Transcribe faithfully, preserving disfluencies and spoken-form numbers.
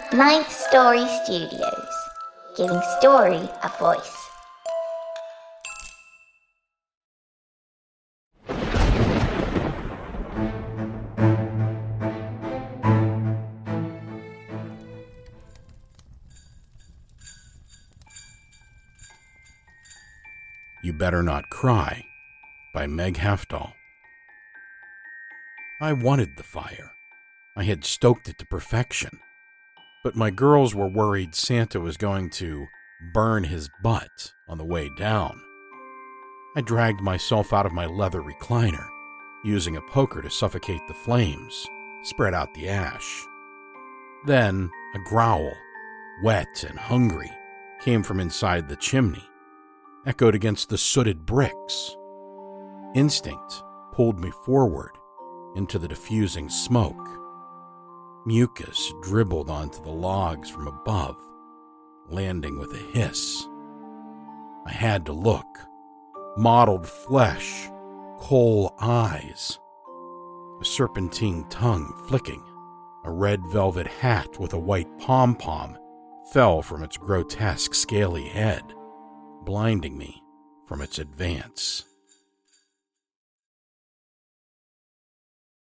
Ninth Story Studios, giving story a voice. You Better Not Cry by Meg Hafdahl. I wanted the fire. I had stoked it to perfection. But my girls were worried Santa was going to burn his butt on the way down. I dragged myself out of my leather recliner, using a poker to suffocate the flames, spread out the ash. Then a growl, wet and hungry, came from inside the chimney, echoed against the sooted bricks. Instinct pulled me forward into the diffusing smoke. Mucus dribbled onto the logs from above, landing with a hiss. I had to look. Mottled flesh, coal eyes, a serpentine tongue flicking, a red velvet hat with a white pom-pom fell from its grotesque scaly head, blinding me from its advance.